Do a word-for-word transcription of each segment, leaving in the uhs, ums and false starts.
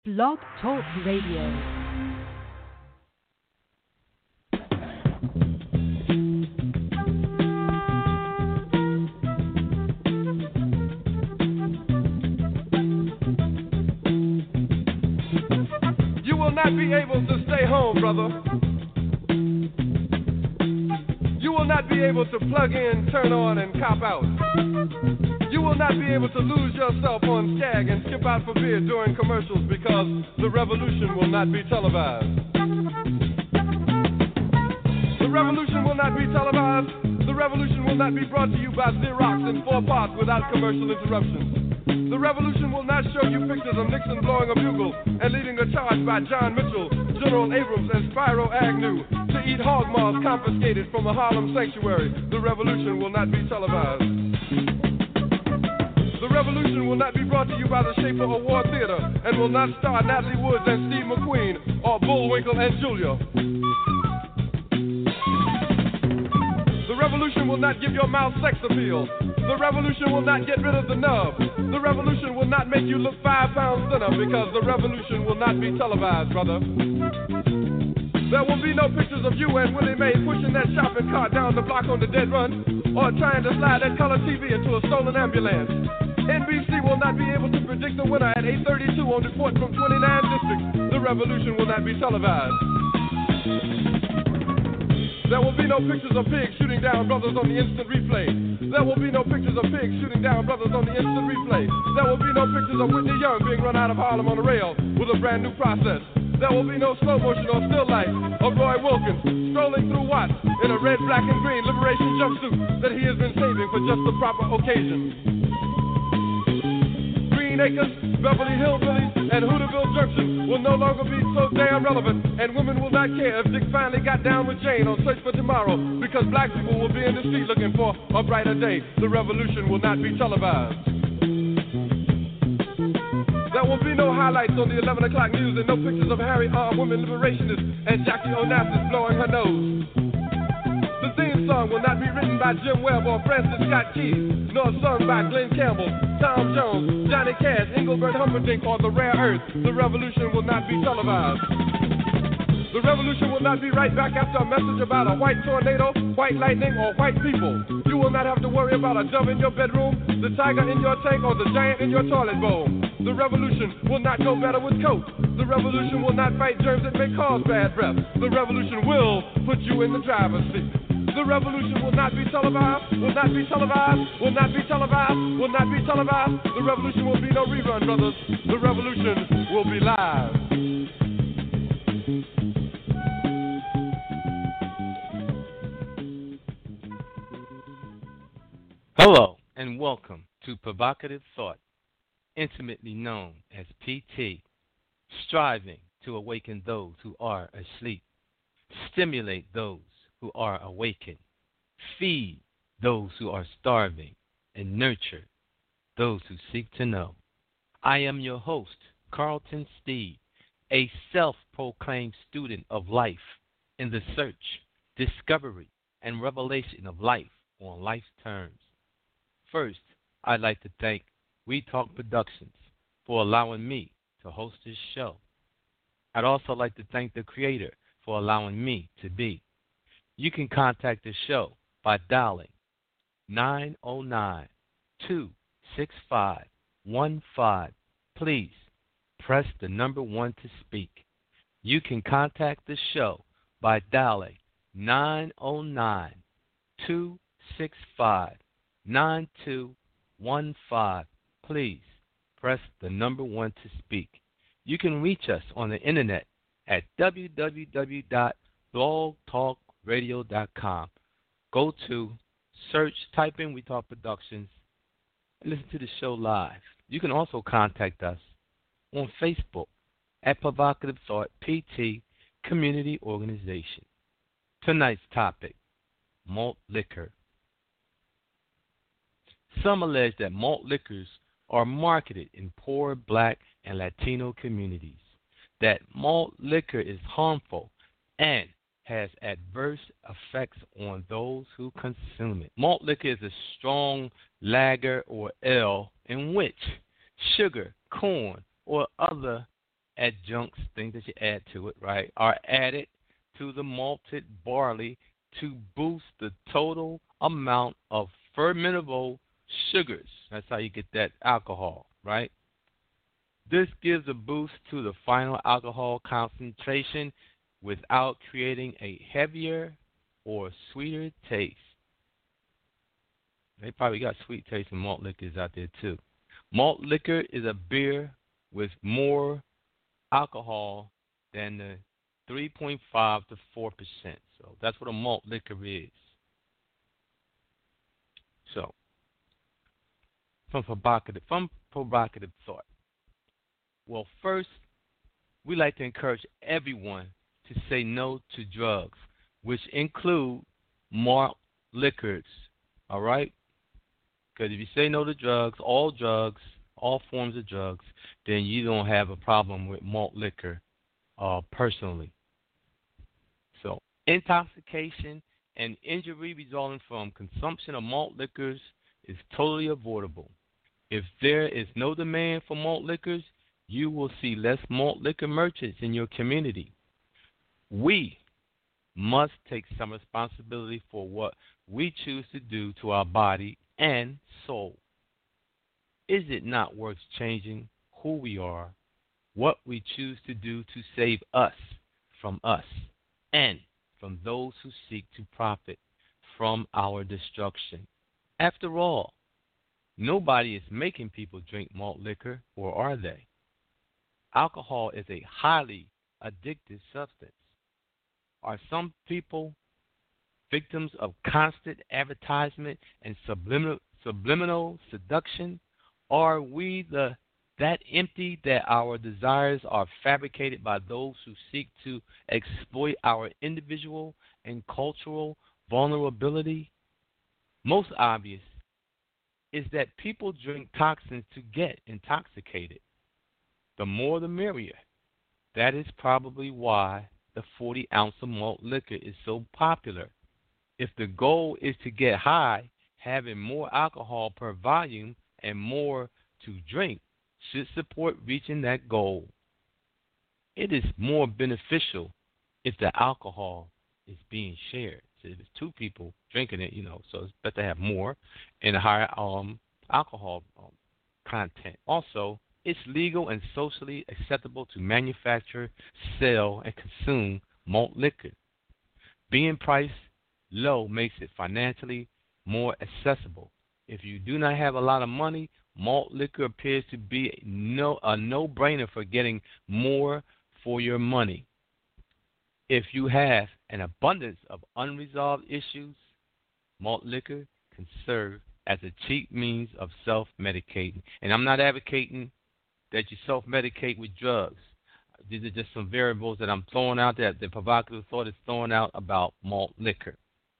Blog Talk Radio. You will not be able to stay home, brother. You will not be able to plug in, turn on, and cop out. You will not be able to lose yourself on Skag and skip out for beer during commercials because the revolution will not be televised. The revolution will not be televised. The revolution will not be brought to you by Xerox in four parts without commercial interruptions. The revolution will not show you pictures of Nixon blowing a bugle and leading a charge by John Mitchell, General Abrams, and Spyro Agnew to eat hog maws confiscated from a Harlem sanctuary. The revolution will not be televised. The revolution will not be brought to you by the Schaefer Award Theater and will not star Natalie Woods and Steve McQueen or Bullwinkle and Julia. The revolution will not give your mouth sex appeal. The revolution will not get rid of the nub. The revolution will not make you look five pounds thinner because the revolution will not be televised, brother. There will be no pictures of you and Willie Mae pushing that shopping cart down the block on the dead run or trying to slide that color T V into a stolen ambulance. N B C will not be able to predict the winner at eight thirty-two on report from twenty-nine districts. The revolution will not be televised. There will be no pictures of pigs shooting down brothers on the instant replay. There will be no pictures of pigs shooting down brothers on the instant replay. There will be no pictures of Whitney Young being run out of Harlem on a rail with a brand new process. There will be no slow motion or still life of Roy Wilkins strolling through Watts in a red, black, and green liberation jumpsuit that he has been saving for just the proper occasion. Green Acres, Beverly Hillbillies, and Hooterville Junction will no longer be so damn relevant, and women will not care if Dick finally got down with Jane on Search for Tomorrow, because black people will be in the street looking for a brighter day. The revolution will not be televised. There will be no highlights on the eleven o'clock news and no pictures of Harry armed women liberationists and Jackie Onassis blowing her nose. The theme song will not be written by Jim Webb or Francis Scott Key, nor sung by Glenn Campbell, Tom Jones, Johnny Cash, Engelbert Humperdinck, or The Rare Earth. The revolution will not be televised. The revolution will not be right back after a message about a white tornado, white lightning, or white people. You will not have to worry about a dove in your bedroom, the tiger in your tank, or the giant in your toilet bowl. The revolution will not go better with Coke. The revolution will not fight germs that may cause bad breath. The revolution will put you in the driver's seat. The revolution will not be televised, will not be televised, will not be televised, will not be televised. The revolution will be no rerun, brothers. The revolution will be live. Hello, and welcome to Provocative Thought, intimately known as P T, striving to awaken those who are asleep, stimulate those who are awakened, feed those who are starving, and nurture those who seek to know. I am your host, Carlton Steed, a self-proclaimed student of life in the search, discovery, and revelation of life on life's terms. First, I'd like to thank We Talk Productions for allowing me to host this show. I'd also like to thank the creator for allowing me to be. You can contact the show by dialing nine oh nine, two six five, one five. Please press the number one to speak. You can contact the show by dialing nine oh nine, two six five, nine two one five. Please press the number one to speak. You can reach us on the internet at w w w dot blog talk radio dot com. Go to search, type in We Talk Productions, and listen to the show live. You can also contact us on Facebook at Provocative Thought P T Community Organization. Tonight's topic, malt liquor. Some allege that malt liquors are marketed in poor black and Latino communities, that malt liquor is harmful and has adverse effects on those who consume it. Malt liquor is a strong lager or ale in which sugar, corn, or other adjuncts, things that you add to it, right, are added to the malted barley to boost the total amount of fermentable sugars. That's how you get that alcohol, right? This gives a boost to the final alcohol concentration without creating a heavier or sweeter taste. They probably got sweet tasting malt liquors out there too. Malt liquor is a beer with more alcohol than the three point five to four percent. So that's what a malt liquor is. So, from provocative, from provocative thought. Well, first, we like to encourage everyone to say no to drugs, which include malt liquors. All right? Because if you say no to drugs, all drugs, all forms of drugs, then you don't have a problem with malt liquor uh, personally. So, intoxication and injury resulting from consumption of malt liquors is totally avoidable. If there is no demand for malt liquors, you will see less malt liquor merchants in your community. We must take some responsibility for what we choose to do to our body and soul. Is it not worth changing who we are, what we choose to do to save us from us and from those who seek to profit from our destruction? After all, nobody is making people drink malt liquor, or are they? Alcohol is a highly addictive substance. Are some people victims of constant advertisement and subliminal, subliminal seduction? Are we the that empty that our desires are fabricated by those who seek to exploit our individual and cultural vulnerability? Most obvious is that people drink toxins to get intoxicated. The more the merrier. That is probably why the forty ounce of malt liquor is so popular. If the goal is to get high, having more alcohol per volume and more to drink should support reaching that goal. It is more beneficial if the alcohol is being shared. So if it's two people drinking it, you know, so it's better to have more and a higher um, alcohol um, content. Also, it's legal and socially acceptable to manufacture, sell, and consume malt liquor. Being priced low makes it financially more accessible. If you do not have a lot of money, malt liquor appears to be no, a no-brainer for getting more for your money. If you have an abundance of unresolved issues, malt liquor can serve as a cheap means of self-medicating. And I'm not advocating that you self-medicate with drugs. These are just some variables that I'm throwing out there, the provocative thought is throwing out about malt liquor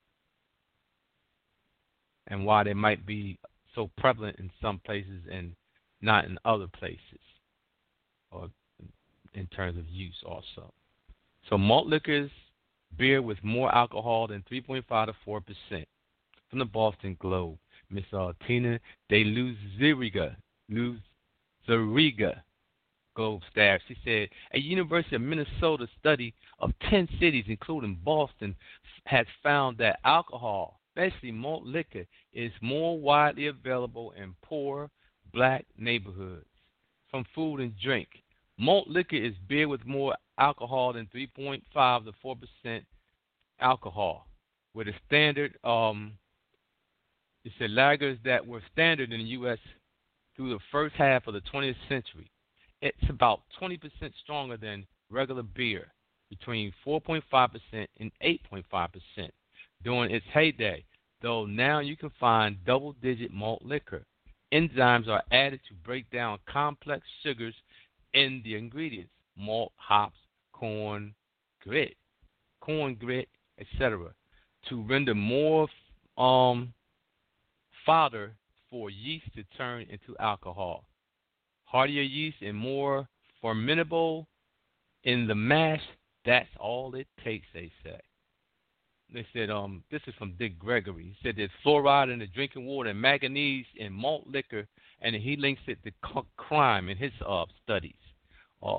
and why they might be so prevalent in some places and not in other places, or in terms of use also. So malt liquors, beer with more alcohol than three point five to four percent. From the Boston Globe, Miss uh, Tina De Luzeriga, Luzeriga Globe staff. She said a University of Minnesota study of ten cities, including Boston, has found that alcohol, especially malt liquor, is more widely available in poor black neighborhoods. From food and drink, malt liquor is beer with more alcohol than three point five to four percent alcohol, with a standard um, it said lagers that were standard in the U S through the first half of the twentieth century. It's about twenty percent stronger than regular beer, between four point five percent and eight point five percent during its heyday, though now you can find double-digit malt liquor. Enzymes are added to break down complex sugars in the ingredients: malt, hops, corn, grit, corn grit, et cetera, to render more um, fodder for yeast to turn into alcohol. Hardier yeast and more fermentable in the mash, that's all it takes, they say. They said, um, this is from Dick Gregory. He said there's fluoride in the drinking water and manganese in malt liquor, and he links it to c- crime in his uh, studies. Uh,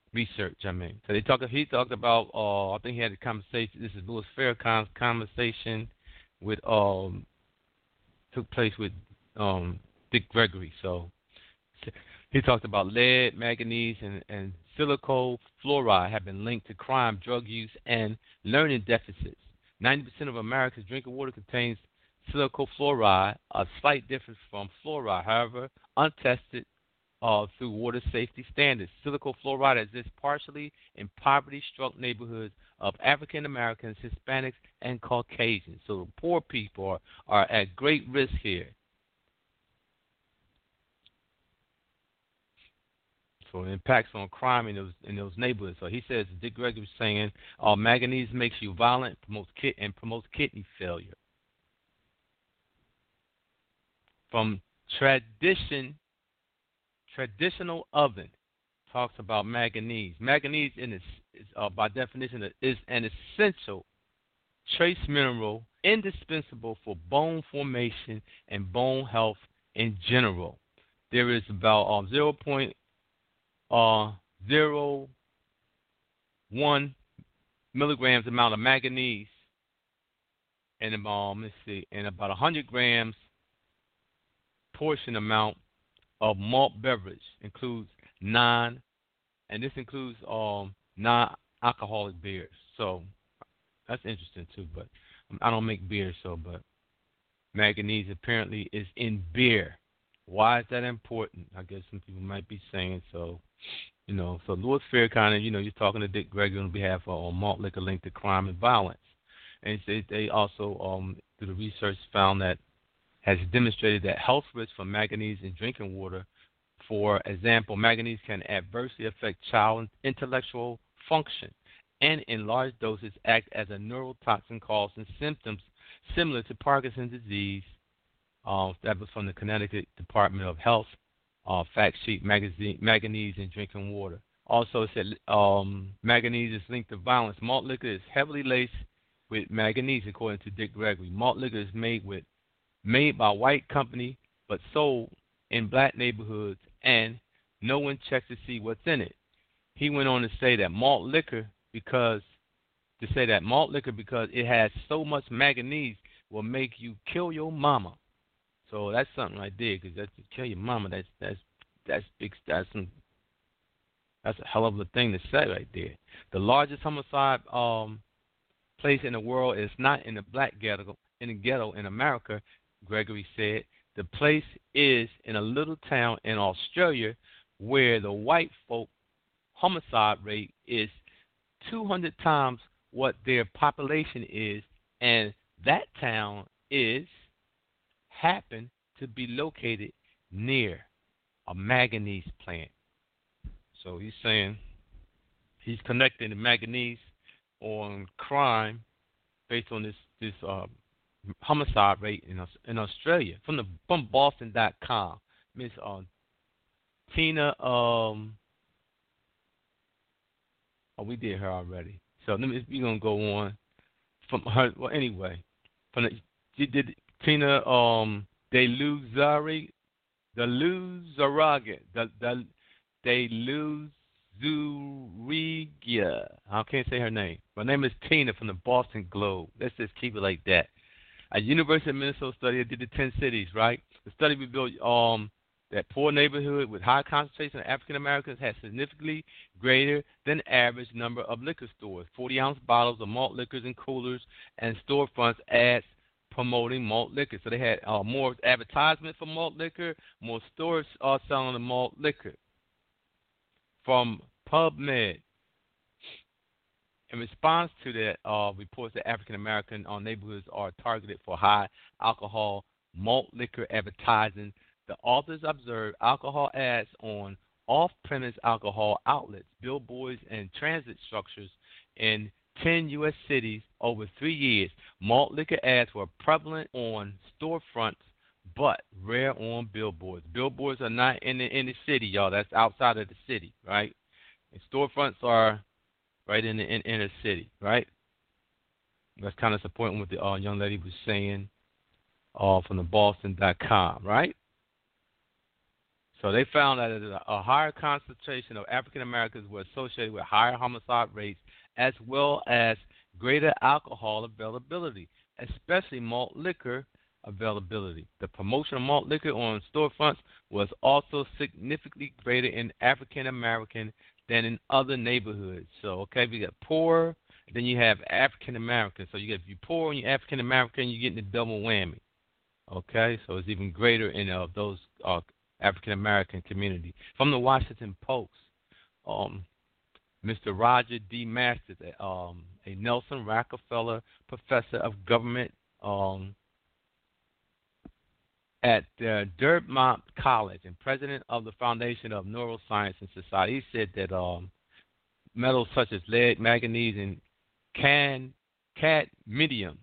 research. I mean, so they talk. He talked about. Uh, I think he had a conversation. This is Louis Farrakhan's conversation with um took place with um Dick Gregory. So he talked about lead, manganese, and and silicon fluoride have been linked to crime, drug use, and learning deficits. ninety percent of America's drinking water contains silicon fluoride, a slight difference from fluoride. However, untested uh, through water safety standards. Silicon fluoride exists partially in poverty-struck neighborhoods of African Americans, Hispanics, and Caucasians. So the poor people are, are at great risk here. So it impacts on crime in those in those neighborhoods. So he says, Dick Gregory was saying, uh, manganese makes you violent, promotes kid and promotes kidney failure. From tradition, traditional oven talks about manganese. Manganese, in its, is, uh, by definition, is an essential trace mineral indispensable for bone formation and bone health in general. There is about um, zero point zero one milligrams amount of manganese, and um, let's see, and about one hundred grams portion amount of malt beverage includes non, and this includes um non-alcoholic beers. So that's interesting too. But I don't make beer, so but manganese apparently is in beer. Why is that important? I guess some people might be saying so. You know, so Louis Farrakhan, you know, you're talking to Dick Gregory on behalf of uh, malt liquor linked to crime and violence, and they, they also um through the research found that has demonstrated that health risks from manganese in drinking water. For example, manganese can adversely affect child intellectual function and in large doses act as a neurotoxin causing symptoms similar to Parkinson's disease. Uh, that was from the Connecticut Department of Health uh, fact sheet, magazine, manganese in drinking water. Also it said um, manganese is linked to violence. Malt liquor is heavily laced with manganese, according to Dick Gregory. Malt liquor is made with made by a white company but sold in black neighborhoods, and no one checks to see what's in it. He went on to say that malt liquor because to say that malt liquor because it has so much manganese will make you kill your mama. So that's something right there, because that's to kill your mama. That's that's that's big. That's some. That's a hell of a thing to say right there. The largest homicide um place in the world is not in the black ghetto in the ghetto in America. Gregory said the place is in a little town in Australia where the white folk homicide rate is two hundred times what their population is, and that town is happen to be located near a manganese plant. So he's saying he's connecting the manganese on crime based on this this uh, homicide rate in in Australia from the from Boston dot com. Miss uh, Tina, um, oh, we did her already. So let me we're gonna go on from her. Well, anyway, from the she did Tina um De Luzari, De Luzaraga, De De De Luzurigia. I can't say her name. Her name is Tina from the Boston Globe. Let's just keep it like that. A University of Minnesota study that did the ten cities, right? The study revealed um, that poor neighborhood with high concentration of African Americans had significantly greater than average number of liquor stores, forty-ounce bottles of malt liquors in coolers, and storefronts ads promoting malt liquor. So they had uh, more advertisement for malt liquor, more stores uh, selling the malt liquor. From PubMed, in response to that, uh, reports that African American uh, neighborhoods are targeted for high alcohol malt liquor advertising. The authors observed alcohol ads on off-premise alcohol outlets, billboards, and transit structures in ten U S cities over three years. Malt liquor ads were prevalent on storefronts, but rare on billboards. Billboards are not in the in the city, y'all. That's outside of the city, right? And storefronts are right in the in, inner city, right? That's kind of supporting what the uh, young lady was saying uh, from the Boston dot com, right? So they found that a a higher concentration of African Americans were associated with higher homicide rates as well as greater alcohol availability, especially malt liquor availability. The promotion of malt liquor on storefronts was also significantly greater in African American than in other neighborhoods. So, okay, we got poor, then you have African American. So you get if you're poor and you're African American, you're getting the double whammy. Okay, so it's even greater in uh, those uh, African American community. From the Washington Post, um, Mister Roger D. Masters, um, a Nelson Rockefeller Professor of Government um, at uh, Dartmouth College and President of the Foundation of Neuroscience and Society, he said that um, metals such as lead, manganese, and can, cadmium,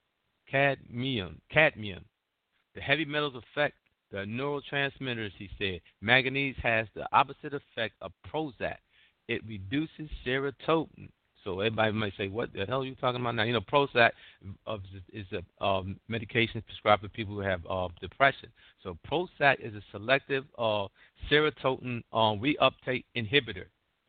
cadmium, cadmium, the heavy metals affect the neurotransmitters, he said. Manganese has the opposite effect of Prozac. It reduces serotonin. So everybody might say, what the hell are you talking about now? You know, Prozac uh, is a um, medication prescribed for people who have uh, depression. So Prozac is a selective uh, serotonin uh, reuptake inhibitor.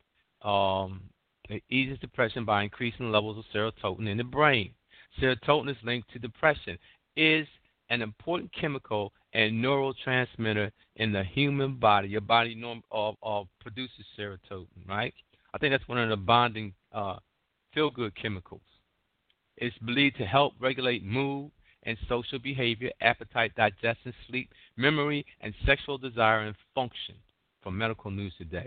Um, it eases depression by increasing levels of serotonin in the brain. Serotonin is linked to depression. Is an important chemical and neurotransmitter in the human body. Your body norm, uh, uh, produces serotonin, right? I think that's one of the bonding uh, feel-good chemicals. It's believed to help regulate mood and social behavior, appetite, digestion, sleep, memory, and sexual desire and function, from Medical News Today.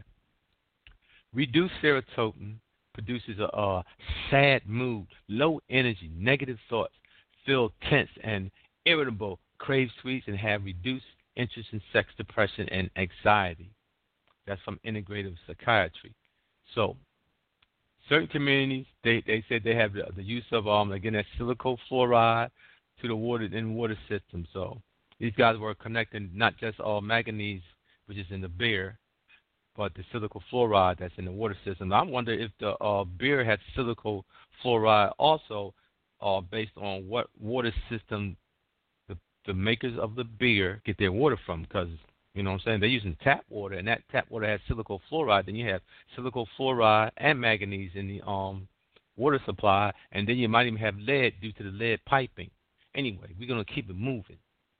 Reduced serotonin produces a, a sad mood, low energy, negative thoughts, feel tense and irritable, crave sweets, and have reduced interest in sex, depression, and anxiety. That's from integrative psychiatry. So, certain communities, they, they said they have the, the use of, um again, that silicon fluoride to the water in water system. So, these guys were connecting not just all manganese, which is in the beer, but the silicon fluoride that's in the water system. I wonder if the uh, beer had silicon fluoride also uh, based on what water system the makers of the beer get their water from, because, you know what I'm saying, they're using tap water, and that tap water has silicon fluoride. Then you have silicon fluoride and manganese in the um water supply, and then you might even have lead due to the lead piping. Anyway, we're going to keep it moving.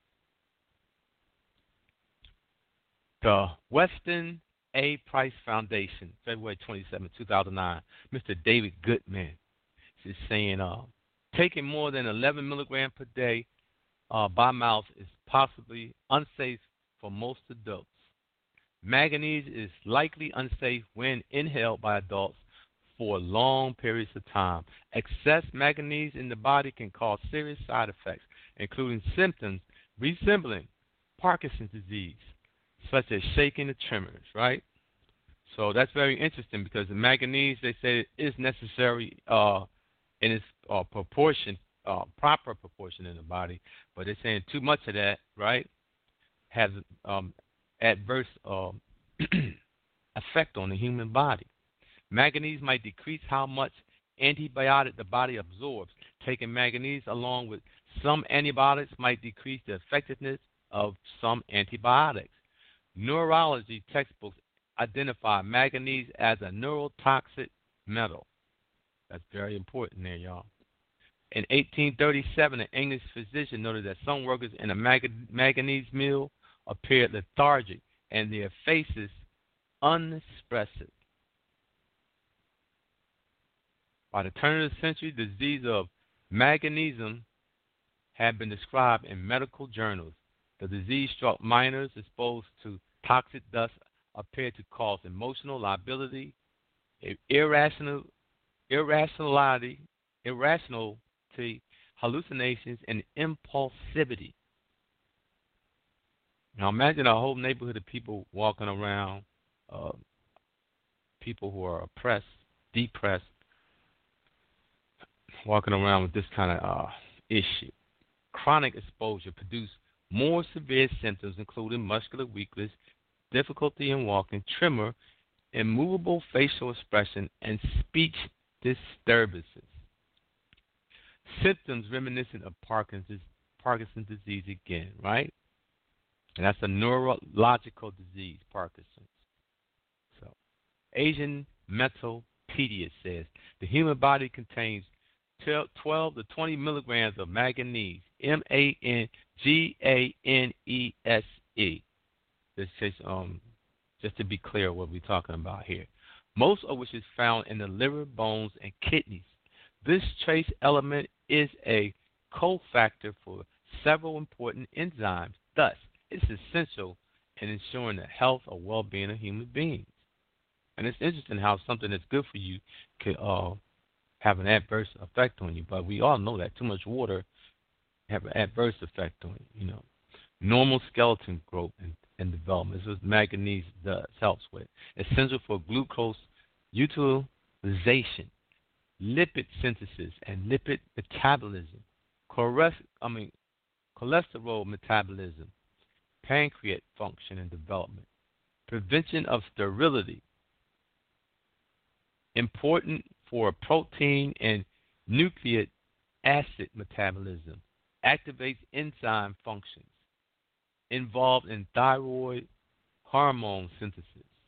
The Weston A. Price Foundation, February twenty-seventh, two thousand nine, Mister David Goodman is saying uh, taking more than eleven milligrams per day Uh, by mouth is possibly unsafe for most adults. Manganese is likely unsafe when inhaled by adults for long periods of time. Excess manganese in the body can cause serious side effects, including symptoms resembling Parkinson's disease, such as shaking and tremors, right? So that's very interesting because the manganese, they say, is necessary uh, in its uh, proportion Uh, proper proportion in the body, but they're saying too much of that, right, has um, adverse uh, effect on the human body. Manganese might decrease how much antibiotic the body absorbs. Taking manganese along with some antibiotics might decrease the effectiveness of some antibiotics. Neurology textbooks identify manganese as a neurotoxic metal. That's very important there, y'all. In eighteen thirty-seven, an English physician noted that some workers in a manganese mill appeared lethargic and their faces unexpressive. By the turn of the century, the disease of manganism had been described in medical journals. The disease struck miners exposed to toxic dust, appeared to cause emotional liability, irrational, irrationality, irrational hallucinations, and impulsivity. Now imagine a whole neighborhood of people walking around, uh, people who are oppressed, depressed, walking around with this kind of uh, issue. Chronic exposure produces more severe symptoms, including muscular weakness, difficulty in walking, tremor, immovable facial expression, and speech disturbances. Symptoms reminiscent of Parkinson's, Parkinson's disease again, right? and that's a neurological disease, Parkinson's. So, Asian Mentalpedia says the human body contains twelve to twenty milligrams of manganese, M A N G A N E S E. This is um, just to be clear what we're talking about here. Most of which is found in the liver, bones, and kidneys. This trace element is a cofactor for several important enzymes. Thus, it's essential in ensuring the health or well-being of human beings. And it's interesting how something that's good for you could uh, have an adverse effect on you. But we all know that too much water have an adverse effect on you. You know, normal skeleton growth and, and development. This is what manganese does, helps with. Essential for glucose utilization, lipid synthesis, and lipid metabolism. Chorest, I mean, cholesterol metabolism, pancreas function and development, prevention of sterility, important for protein and nucleic acid metabolism, activates enzyme functions, involved in thyroid hormone synthesis.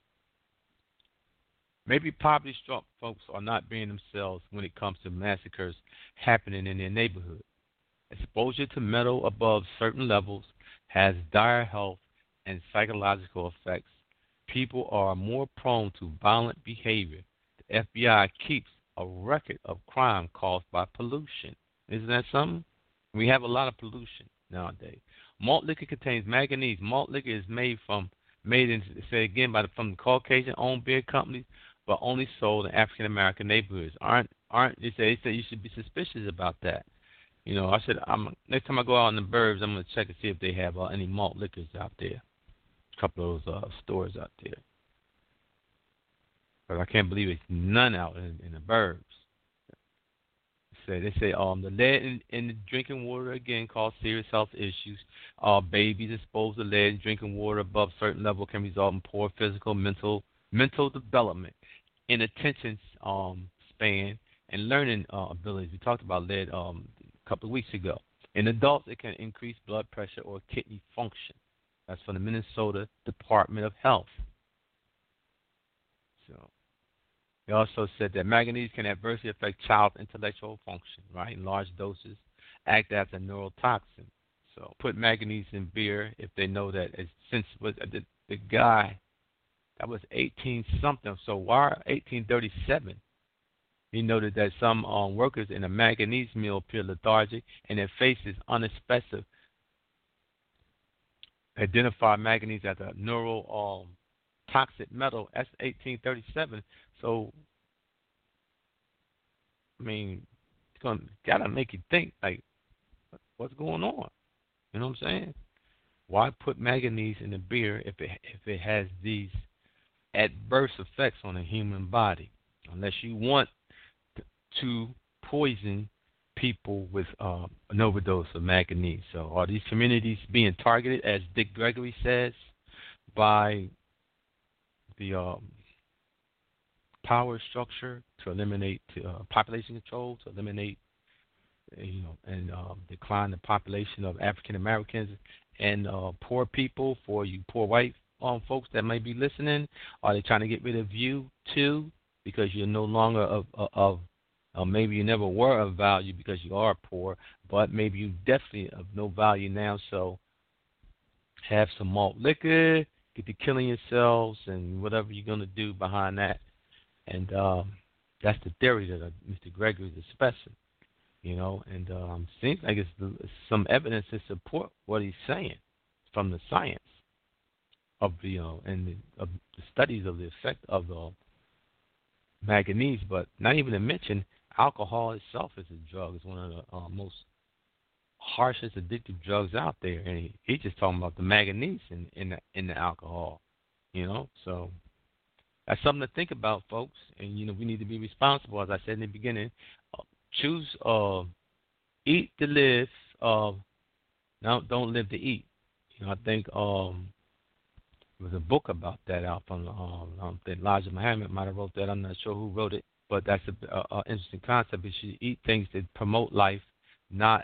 Maybe poverty-struck folks are not being themselves when it comes to massacres happening in their neighborhood. Exposure to metal above certain levels has dire health and psychological effects. People are more prone to violent behavior. The F B I keeps a record of crime caused by pollution. Isn't that something? We have a lot of pollution nowadays. Malt liquor contains manganese. Malt liquor is made from, made in, say again, by the, from the Caucasian-owned beer companies, but only sold in African American neighborhoods. Aren't aren't they say, they say you should be suspicious about that? You know, I should. I'm next time I go out in the burbs, I'm gonna check and see if they have uh, any malt liquors out there. A couple of those uh, stores out there. But I can't believe it's none out in, in the burbs. Say they say um the lead in, in the drinking water again cause serious health issues. Uh, babies exposed to lead in drinking water above certain level can result in poor physical, mental, mental development, inattention um span, and learning uh, abilities. We talked about lead um a couple of weeks ago. In adults, it can increase blood pressure or kidney function. That's from the Minnesota Department of Health. So. They also said that manganese can adversely affect child intellectual function, right? In large doses, act as a neurotoxin. So put manganese in beer if they know that it's, since was the, the guy that was eighteen something. So why eighteen thirty-seven? He noted that some um, workers in a manganese mill appear lethargic and their faces unexpressive. Identify manganese as a neuro um, toxic metal. That's eighteen thirty-seven. So, I mean, it's gonna gotta make you think like, what's going on? You know what I'm saying? Why put manganese in a beer if it if it has these adverse effects on the human body? Unless you want to poison people with uh, an overdose of manganese. So, are these communities being targeted, as Dick Gregory says, by the um, power structure to eliminate uh, population control, to eliminate, you know, and um, decline the population of African Americans and uh, poor people? For you poor white um, folks that may be listening, are they trying to get rid of you too because you're no longer of, of, of uh, maybe you never were of value because you are poor, but maybe you definitely of no value now. So have some malt liquor, get to killing yourselves and whatever you're going to do behind that. And um, that's the theory that uh, Mister Gregory is expressing, you know, and um, seems like it's, it's some evidence to support what he's saying from the science of the uh, and the, of the studies of the effect of the manganese, but not even to mention alcohol itself is a drug. It's one of the uh, most harshest addictive drugs out there, and he, he's just talking about the manganese in in the, in the alcohol, you know. So that's something to think about, folks. And you know, we need to be responsible, as I said in the beginning. Uh, choose, uh, eat to live. Uh, now, don't live to eat. You know, I think um, there was a book about that out from um, I think Elijah Muhammad might have wrote that. I'm not sure who wrote it, but that's an interesting concept. You should eat things that promote life, not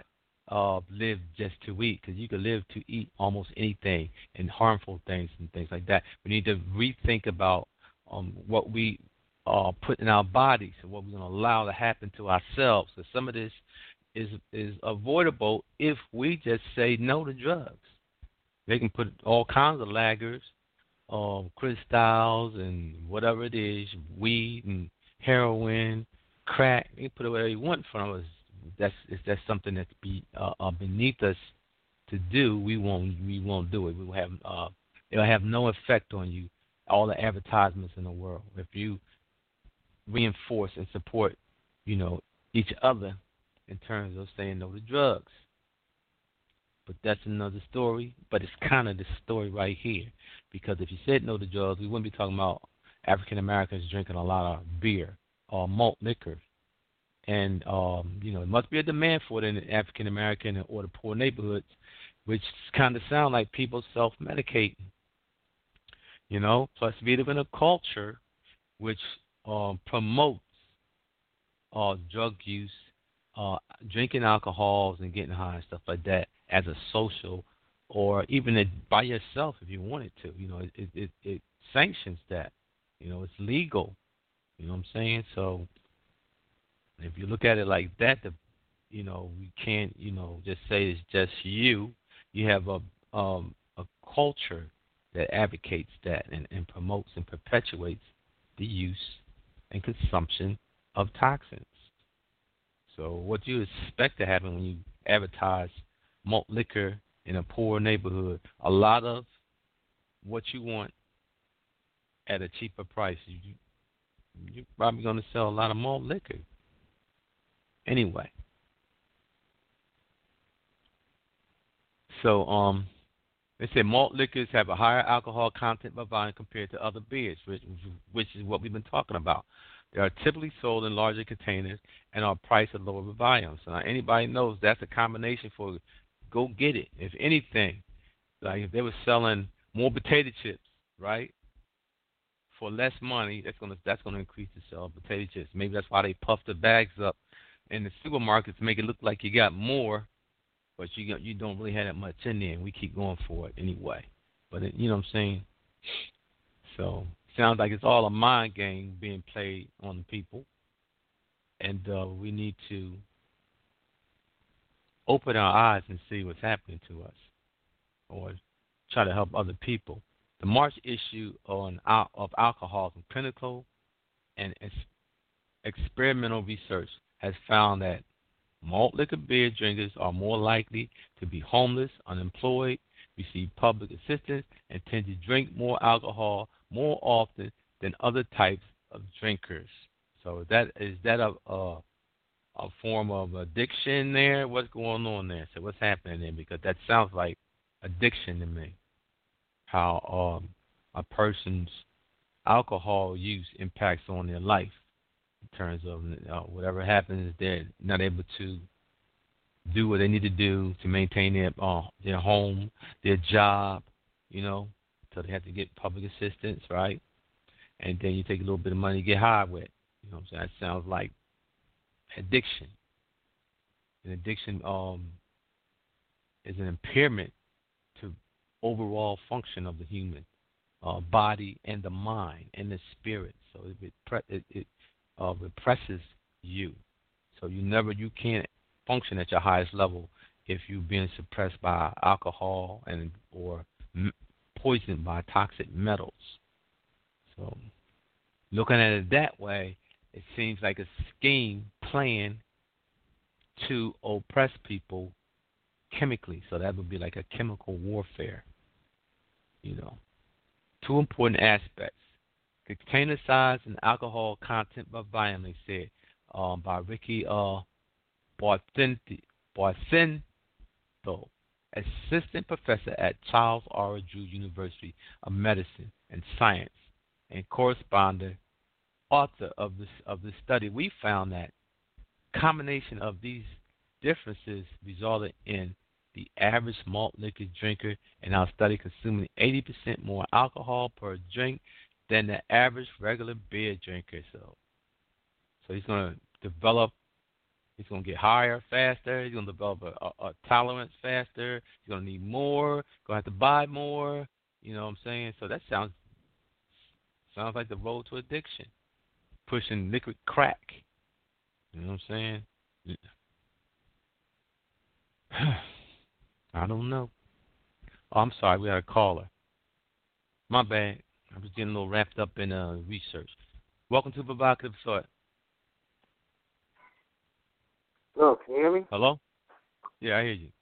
uh, live just to eat, because you could live to eat almost anything and harmful things and things like that. We need to rethink about um, what we uh, put in our bodies and what we're going to allow to happen to ourselves. Because some of this is is avoidable if we just say no to drugs. They can put all kinds of laggers, um, crystals and whatever it is, weed and heroin, crack. They can put it whatever you want in front of us. That's if that's something that's be uh, uh, beneath us to do. We won't we won't do it. We will have uh, it'll have no effect on you. All the advertisements in the world. If you reinforce and support, you know, each other in terms of saying no to drugs. But that's another story. But it's kind of the story right here. Because if you said no to drugs, we wouldn't be talking about African Americans drinking a lot of beer or malt liquor. And, um, you know, it must be a demand for it in the African American or the poor neighborhoods, which kind of sound like people self-medicating. You know, plus we live in a culture which um, promotes uh, drug use, uh, drinking alcohols and getting high and stuff like that as a social, or even it by yourself if you wanted to. You know, it, it, it sanctions that. You know, it's legal. You know what I'm saying? So if you look at it like that, the, you know, we can't, you know, just say it's just you. You have a um, a culture that advocates that and, and promotes and perpetuates the use and consumption of toxins. So what do you expect to happen when you advertise malt liquor in a poor neighborhood? A lot of what you want at a cheaper price. You, you're probably going to sell a lot of malt liquor. Anyway. So, um, they said malt liquors have a higher alcohol content by volume compared to other beers, which, which is what we've been talking about. They are typically sold in larger containers and are priced at lower volumes. So now anybody knows that's a combination for go get it. If anything, like if they were selling more potato chips, right, for less money, that's gonna that's gonna increase the sale of potato chips. Maybe that's why they puff the bags up in the supermarkets to make it look like you got more. But you you don't really have that much in there, and we keep going for it anyway. But it, you know what I'm saying? So sounds like it's all a mind game being played on the people, and uh, we need to open our eyes and see what's happening to us, or try to help other people. The March issue on of Alcoholism, clinical and ex- experimental research has found that malt liquor beer drinkers are more likely to be homeless, unemployed, receive public assistance, and tend to drink more alcohol more often than other types of drinkers. So that is that a, a, a form of addiction there? What's going on there? So what's happening there? Because that sounds like addiction to me. How um, a person's alcohol use impacts on their life. In terms of uh, whatever happens, they're not able to do what they need to do to maintain their uh, their home, their job, you know, so they have to get public assistance, right? And then you take a little bit of money to get high with. You know what I'm saying? That sounds like addiction. And addiction um, is an impairment to overall function of the human uh, body and the mind and the spirit. So it, it, it Uh, represses you, so you never you can't function at your highest level if you're being suppressed by alcohol and or m- poisoned by toxic metals. So, looking at it that way, it seems like a scheme plan to oppress people chemically. So that would be like a chemical warfare. You know, two important aspects. Container size and alcohol content by volume, they said, um, by Ricky uh, Barthento, assistant professor at Charles R. Drew University of Medicine and Science, and correspondent author of this of this study. We found that combination of these differences resulted in the average malt liquor drinker in our study consuming eighty percent more alcohol per drink than the average regular beer drinker. So, so he's going to develop He's going to get higher faster. He's going to develop a, a, a tolerance faster. He's going to need more. Going to have to buy more. You know what I'm saying? So that sounds sounds like the road to addiction. Pushing liquid crack. You know what I'm saying? I don't know. Oh, I'm sorry. We had a caller. My bad. I was getting a little wrapped up in uh, research. Welcome to Provocative Thought. Hello, can you hear me? Hello? Yeah, I hear you.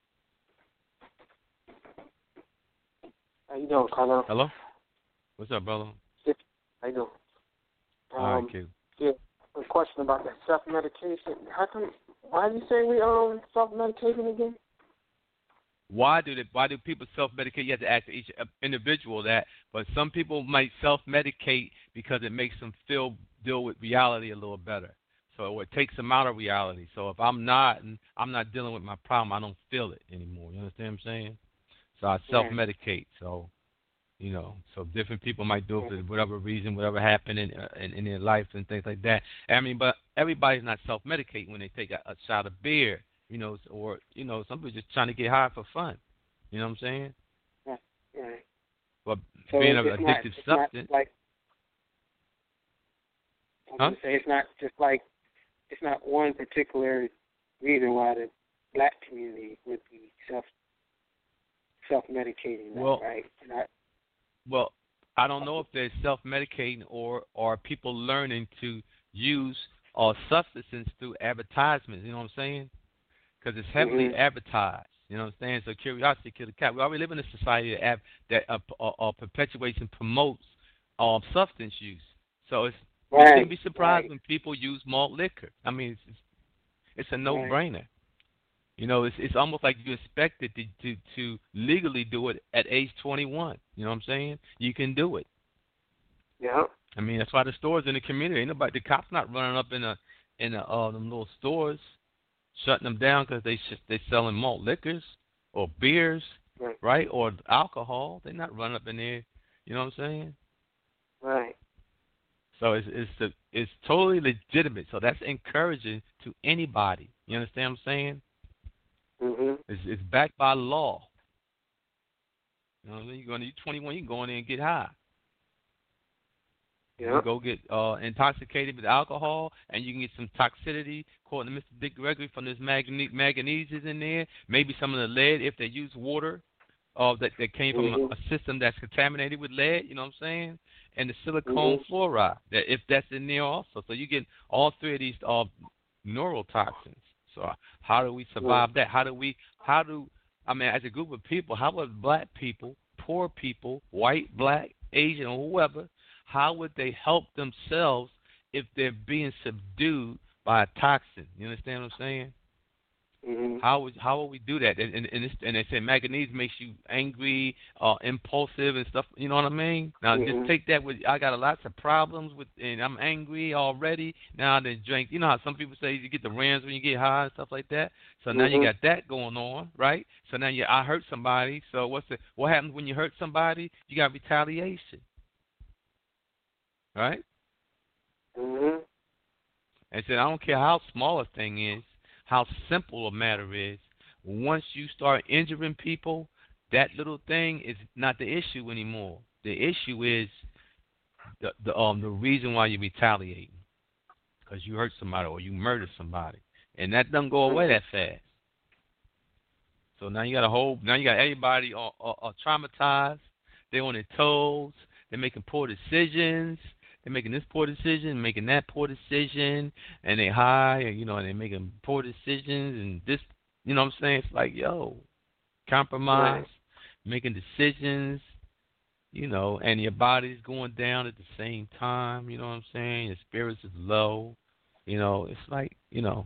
How you doing, Carlo? Hello? What's up, brother? How you doing? Um, All right, kid. Yeah, a question about that self-medication. How come, why do you say we um self-medicating again? Why do they, why do people self-medicate? You have to ask each individual that, but some people might self-medicate because it makes them feel deal with reality a little better. So it takes them out of reality. So if I'm not and I'm not dealing with my problem, I don't feel it anymore. You understand what I'm saying? So I self-medicate. So, you know, so different people might do it for whatever reason, whatever happened in, uh, in in their life and things like that. I mean, but everybody's not self-medicating when they take a, a shot of beer. You know, or, you know, some people just trying to get high for fun. You know what I'm saying? Yeah. Right. But So being an it's addictive not, substance. Not like, I was huh? gonna say it's not just like, it's not one particular reason why the black community would be self, self-medicating, well, right? Not, well, I don't know if they're self-medicating or, or people learning to use uh, substances through advertisements. You know what I'm saying? Because it's heavily mm-hmm. advertised. You know what I'm saying? So curiosity killed the cat. We already live in a society that that uh, uh, uh, perpetuates and promotes uh, substance use. So it's right. you shouldn't be surprised right. when people use malt liquor. I mean, it's it's, it's a no-brainer. Right. You know, it's it's almost like you expected to, to to legally do it at age twenty-one. You know what I'm saying? You can do it. Yeah. I mean, that's why the stores in the community, ain't nobody, the cops not running up in a in a, uh, them little stores, shutting them down because they sh- they selling malt liquors or beers, right. right, or alcohol. They're not running up in there. You know what I'm saying? Right. So it's it's the, it's totally legitimate. So that's encouraging to anybody. You understand what I'm saying? Mm-hmm. It's it's backed by law. You know what I mean? You're going to, you're twenty-one. You can go in there and get high. Yeah. You go get uh, intoxicated with alcohol, and you can get some toxicity, according to Mister Dick Gregory, from this magne- manganese is in there. Maybe some of the lead, if they use water uh, that, that came from mm-hmm. a, a system that's contaminated with lead, you know what I'm saying? And the silicone mm-hmm. fluoride, that if that's in there also. So you get all three of these uh, neurotoxins. So how do we survive mm-hmm. that? How do we, how do, I mean, as a group of people, how would black people, poor people, white, black, Asian, or whoever, how would they help themselves if they're being subdued by a toxin? You understand what I'm saying? Mm-hmm. How would how would we do that? And and, and, it's, and they say manganese makes you angry, uh, impulsive, and stuff. You know what I mean? Now mm-hmm. just take that with. I got a lots of problems with, and I'm angry already. Now I drink. You know how some people say you get the rams when you get high and stuff like that. So now mm-hmm. you got that going on, right? So now you I hurt somebody. So what's the what happens when you hurt somebody? You got retaliation. Right? Mm-hmm. And said, I don't care how small a thing is, how simple a matter is. Once you start injuring people, that little thing is not the issue anymore. The issue is the the um the reason why you're retaliating, because you hurt somebody or you murdered somebody, and that doesn't go away that fast. So now you got a whole now you got everybody all, all, all traumatized. They're on their toes. They're making poor decisions. They're making this poor decision, making that poor decision, and they high, and, you know, and they're making poor decisions, and this, you know what I'm saying? It's like, yo, compromise, right. Making decisions, you know, and your body's going down at the same time, you know what I'm saying? Your spirits is low, you know, it's like, you know,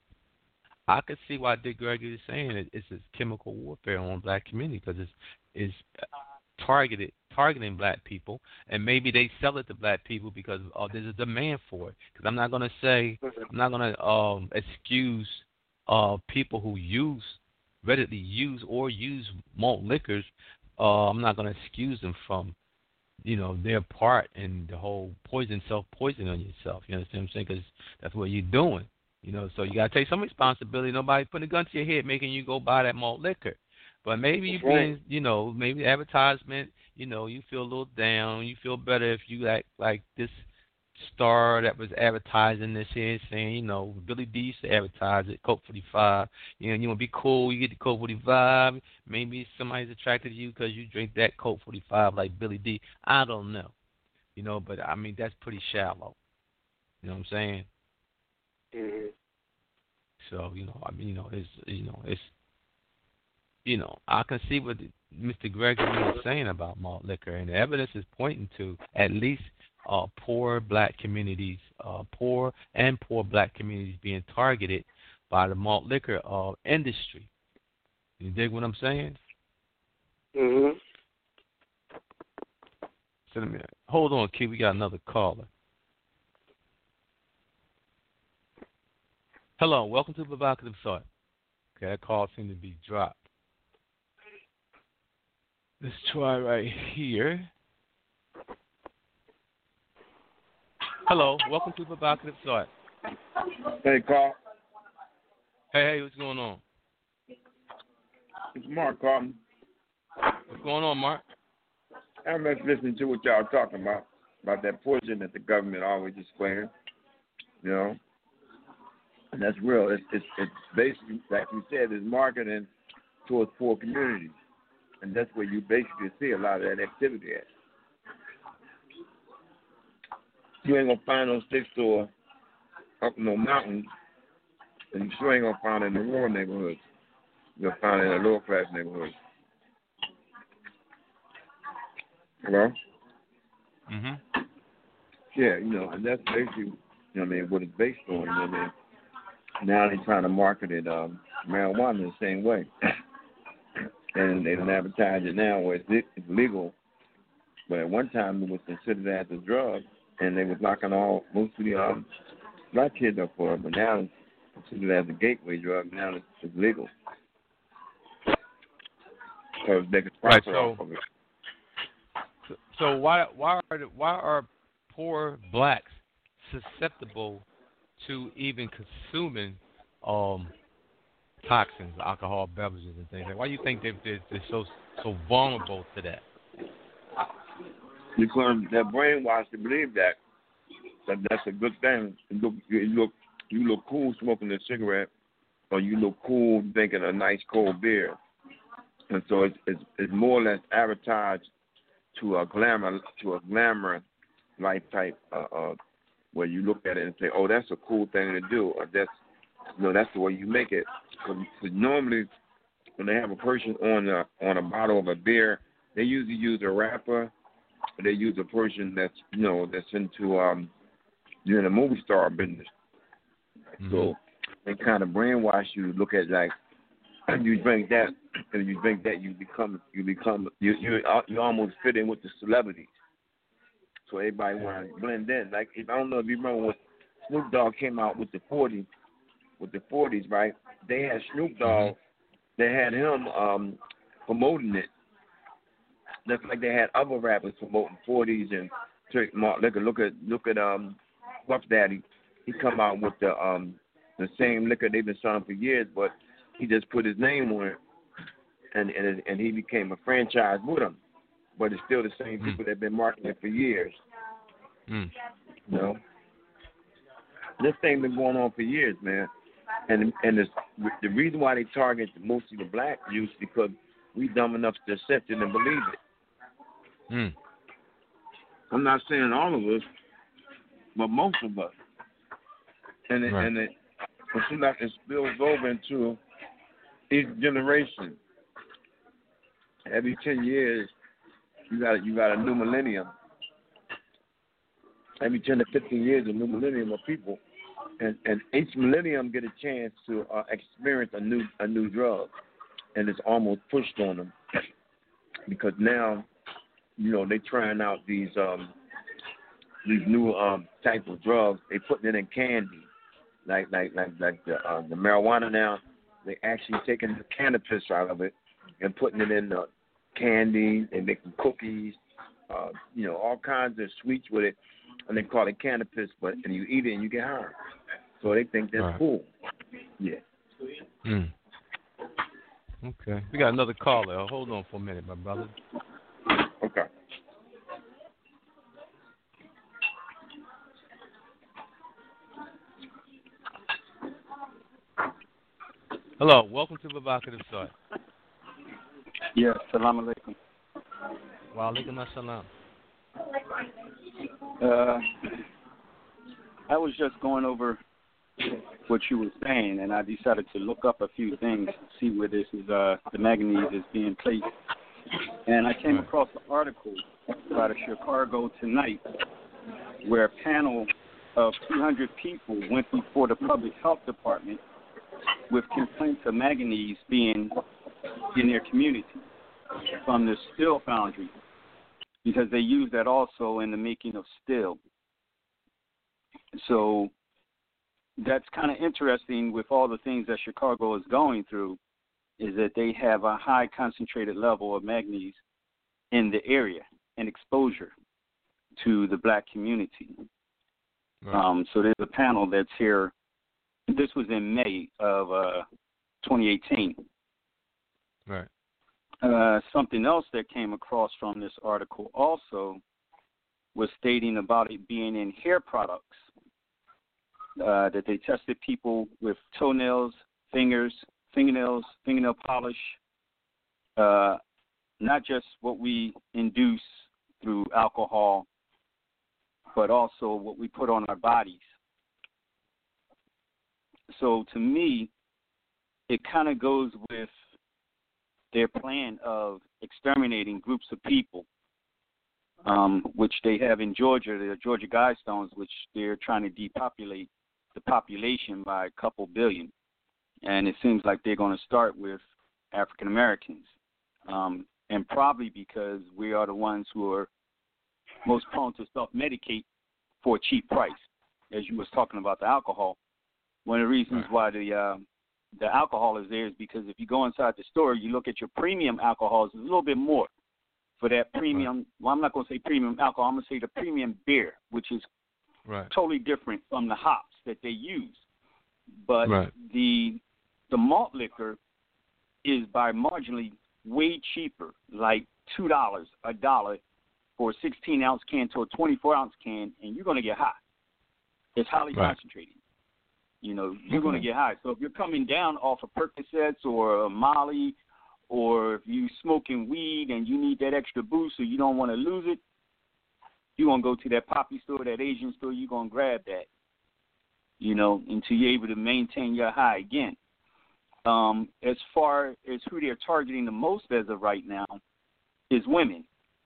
I could see why Dick Gregory is saying it, it's a chemical warfare on black community, because it's, it's targeted targeting black people, and maybe they sell it to black people because uh, there's a demand for it. Because I'm not going to say, I'm not going to um, excuse uh, people who use, readily use or use malt liquors. Uh, I'm not going to excuse them from, you know, their part in the whole poison, self-poison on yourself. You understand what I'm saying? Because that's what you're doing. You know, so you got to take some responsibility. Nobody putting a gun to your head making you go buy that malt liquor. But maybe you That's right. being, you know, maybe advertisement, you know, you feel a little down. You feel better if you act like this star that was advertising this here, saying, you know, Billy D used to advertise it, Coke forty-five. You know, you want to be cool, you get the Coke forty-five. Maybe somebody's attracted to you because you drink that Coke forty-five like Billy D. I don't know. You know, but, I mean, that's pretty shallow. You know what I'm saying? Mm-hmm. So, you know, I mean, you know, it's, you know, it's, you know, I can see what Mister Gregory was saying about malt liquor, and the evidence is pointing to at least uh, poor black communities, uh, poor and poor black communities being targeted by the malt liquor uh, industry. You dig what I'm saying? Mm-hmm. So let me, hold on, Q. We got another caller. Hello, welcome to Provocative Thought. Okay, that call seemed to be dropped. Let's try right here. Hello, welcome to Provocative Thought. Hey, Carl. Hey, hey, what's going on? It's Mark Carlton. What's going on, Mark? I'm just listening to what y'all talking about, about that poison that the government always displays, you know. And that's real. It's, it's, it's basically, like you said, it's marketing towards poor communities. And that's where you basically see a lot of that activity at. You ain't going to find no stick store up in no mountains, and you sure ain't going to find it in the rural neighborhoods. You'll find it in the lower class neighborhoods. Hello? Mm-hmm. Yeah, you know, and that's basically, you know what I mean, what it's based on, you know what I mean? Now they're trying to market it, um, marijuana the same way. And they don't advertise it now where it's, it's legal. But at one time it was considered as a drug, and they was locking all, most of the um, black kids up for it. But now it's considered as a gateway drug. Now it's, it's legal. Because they can profit Right, so, off of it. So, so why why are the, why are poor blacks susceptible to even consuming um, toxins, alcohol, beverages, and things? Like, why do you think they're, they're, they're so so vulnerable to that? Because they're brainwashed to believe that, that that's a good thing. You look, you look, you look cool smoking a cigarette, or you look cool drinking a nice cold beer. And so it's, it's, it's more or less advertised to a glamour to a glamour life type, uh, uh, where you look at it and say, "Oh, that's a cool thing to do," or "That's, you know, that's the way you make it." Because normally, when they have a person on a on a bottle of a beer, they usually use a rapper, or they use a person that's, you know, that's into um, you're in the movie star business. Mm-hmm. So they kind of brainwash you to look at like, you drink that, and you drink that, you become you become you you you almost fit in with the celebrities. So everybody want to blend in. Like, if I don't know if you remember when Snoop Dogg came out with the forty, with the forties, right? They had Snoop Dogg, they had him um, promoting it. Just like they had other rappers promoting forties and Mark. Look at look at look at um Puff Daddy. He come out with the um the same liquor they've been selling for years, but he just put his name on it, and and and he became a franchise with him. But it's still the same people mm. that have been marketing it for years. Mm. You know, this thing been going on for years, man. And and this, the reason why they target mostly the black youth because we dumb enough to accept it and believe it. Mm. I'm not saying all of us, but most of us. And it, right. and it, it seems like it spills over into each generation. Every ten years, you got you got a new millennium. Every ten to fifteen years, a new millennium of people, and and each millennium get a chance to uh, experience a new a new drug, and it's almost pushed on them because now, you know, they trying out these um these new um type of drugs. They putting it in candy, like like like like the uh, the marijuana now. They actually taking the cannabis out of it and putting it in the candy. They making cookies, uh, you know, all kinds of sweets with it, and they call it cannabis. But and you eat it and you get high. So they think that's right. cool. Yeah. Mm. Okay. We got another caller. Hold on for a minute, my brother. Okay. Hello. Welcome to Provocative Thought. Yes, salam alaikum. Wa alaikum assalam. Uh, I was just going over what you were saying, and I decided to look up a few things, see where this is, uh, the manganese is being placed. And I came across an article by the Chicago Tonight, where a panel of two hundred people went before the Public Health Department with complaints of manganese being in their community from the steel foundry, because they use that also in the making of steel. So that's kind of interesting with all the things that Chicago is going through, is that they have a high concentrated level of manganese in the area and exposure to the black community. Right. Um, so there's a panel that's here. This was in May of uh, twenty eighteen. Right. Uh, something else that came across from this article also was stating about it being in hair products, uh, that they tested people with toenails, fingers, fingernails, fingernail polish, uh, not just what we induce through alcohol, but also what we put on our bodies. So to me, it kind of goes with their plan of exterminating groups of people, um, which they have in Georgia, the Georgia Guidestones, which they're trying to depopulate the population by a couple billion. And it seems like they're going to start with African Americans, um, and probably because we are the ones who are most prone to self-medicate for a cheap price, as you was talking about the alcohol. One of the reasons why the uh, the alcohol is there is because if you go inside the store, you look at your premium alcohols, it's a little bit more for that premium. Right. Well, I'm not going to say premium alcohol. I'm going to say the premium beer, which is right. totally different from the hops that they use. But right. the the malt liquor is by marginally way cheaper, like two dollars, a dollar for a sixteen ounce can to a twenty-four ounce can, and you're going to get high. It's highly right. concentrated. You know, you're mm-hmm. going to get high. So if you're coming down off of Percocets or a Molly, or if you're smoking weed and you need that extra boost so you don't want to lose it, you're going to go to that poppy store, that Asian store, you're going to grab that, you know, until you're able to maintain your high again. Um, as far as who they're targeting the most as of right now is women.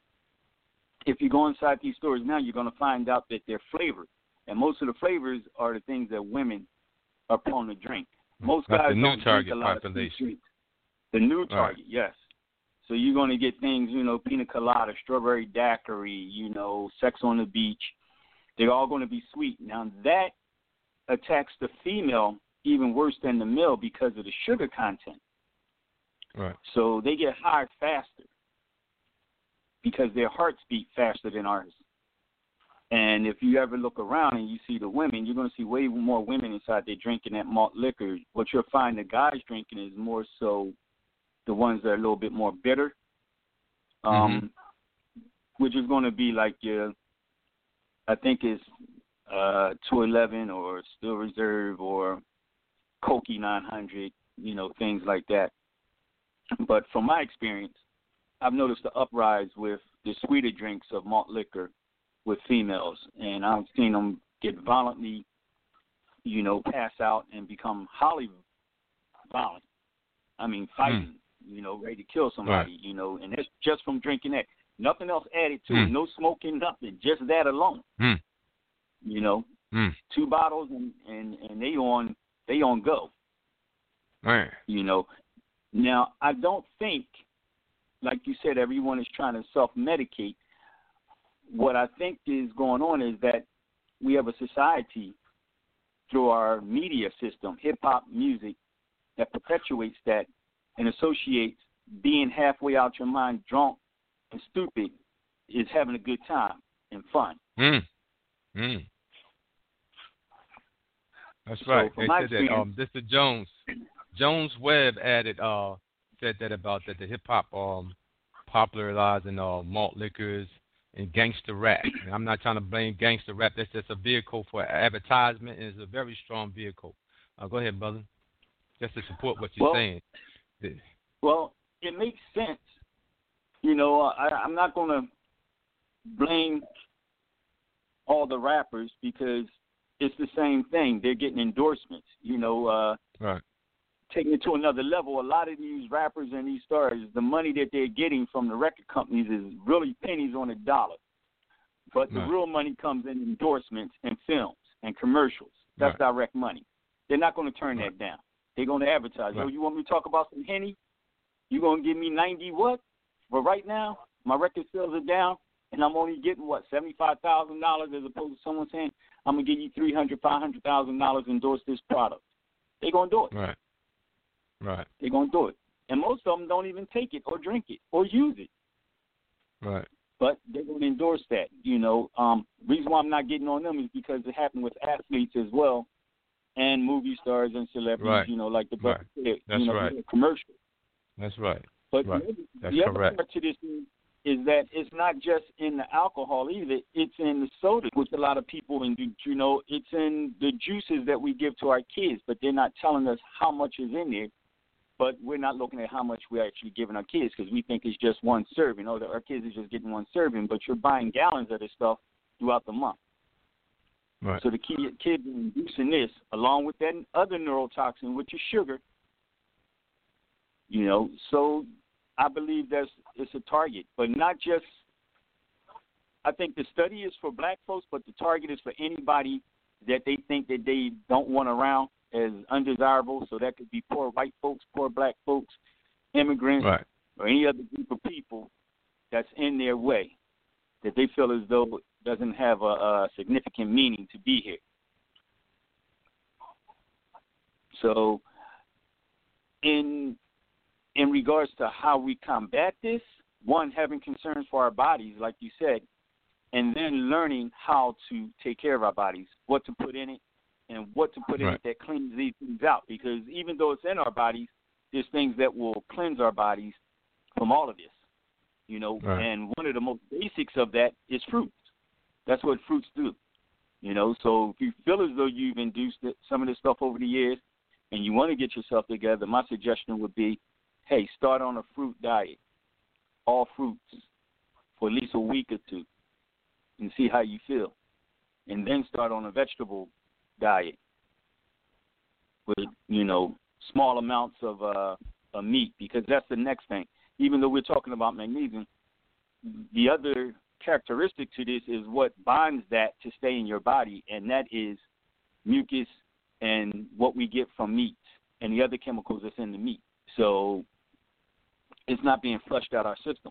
If you go inside these stores now, you're going to find out that they're flavored. And most of the flavors are the things that women are prone to drink. Most That's guys the new don't target drink a lot population. Of drinks. The new target, right. yes. So you're going to get things, you know, pina colada, strawberry daiquiri, you know, sex on the beach. They're all going to be sweet. Now that attacks the female even worse than the male because of the sugar content. Right. So they get high faster because their hearts beat faster than ours. And if you ever look around and you see the women, you're going to see way more women inside there drinking that malt liquor. What you'll find the guys drinking is more so the ones that are a little bit more bitter, um, mm-hmm. which is going to be like your, I think it's uh, two eleven or Still Reserve or Cokie nine hundred, you know, things like that. But from my experience, I've noticed the uprise with the sweeter drinks of malt liquor with females, and I've seen them get violently, you know, pass out and become highly violent. I mean, fighting, mm. you know, ready to kill somebody, right. you know, and that's just from drinking that. Nothing else added to mm. it, no smoking, nothing, just that alone. Mm. You know, mm. two bottles and, and, and they on they on go. Right. You know, now I don't think, like you said, everyone is trying to self-medicate. What I think is going on is that we have a society through our media system, hip-hop music, that perpetuates that and associates being halfway out your mind, drunk and stupid, is having a good time and fun. Mm. Mm. That's right. So they my said that. Um, this is Jones. Jones Webb added. Uh, said that about that the hip hop um popularizing uh malt liquors and gangster rap. And I'm not trying to blame gangster rap. That's just a vehicle for advertisement, and it's a very strong vehicle. Uh, go ahead, brother. Just to support what you're well, saying. Well, it makes sense. You know, I, I'm not going to blame all the rappers because it's the same thing. They're getting endorsements. You know, uh, right. Taking it to another level, a lot of these rappers and these stars, the money that they're getting from the record companies is really pennies on a dollar. But the right. real money comes in endorsements and films and commercials. That's right. direct money. They're not going to turn right. that down. They're going to advertise. Right. Oh, you want me to talk about some Henny? You going to give me ninety what? But right now, my record sales are down, and I'm only getting, what, seventy-five thousand dollars as opposed to someone saying, I'm going to give you three hundred thousand dollars, five hundred thousand dollars to endorse this product. They're going to do it. Right. Right. They're going to do it. And most of them don't even take it or drink it or use it. Right. But they're going to endorse that. You know, um, reason why I'm not getting on them is because it happened with athletes as well and movie stars and celebrities, right. you know, like the right. you That's know, right. commercial. That's right. But right. the, other, That's the other correct. part to this is, is that it's not just in the alcohol either. It's in the soda, which a lot of people, and you know, it's in the juices that we give to our kids, but they're not telling us how much is in there. But we're not looking at how much we're actually giving our kids because we think it's just one serving. Oh, our kids are just getting one serving, but you're buying gallons of this stuff throughout the month. Right. So the key, kids are inducing this along with that other neurotoxin, which is sugar. You know, so I believe that's it's a target, but not just. I think the study is for black folks, but the target is for anybody that they think that they don't want around as undesirable. So that could be poor white folks, poor black folks, immigrants, right. or any other group of people that's in their way that they feel as though it doesn't have a, a significant meaning to be here. So in in regards to how we combat this, one, having concerns for our bodies, like you said, and then learning how to take care of our bodies, what to put in it, and what to put in right. it that cleans these things out. Because even though it's in our bodies, there's things that will cleanse our bodies from all of this, you know. Right. And one of the most basics of that is fruits. That's what fruits do, you know. So if you feel as though you've induced it, some of this stuff over the years and you want to get yourself together, my suggestion would be, hey, start on a fruit diet, all fruits, for at least a week or two and see how you feel. And then start on a vegetable diet with, you know, small amounts of, uh, of meat, because that's the next thing. Even though we're talking about magnesium, the other characteristic to this is what binds that to stay in your body, and that is mucus and what we get from meat and the other chemicals that's in the meat. So it's not being flushed out our system.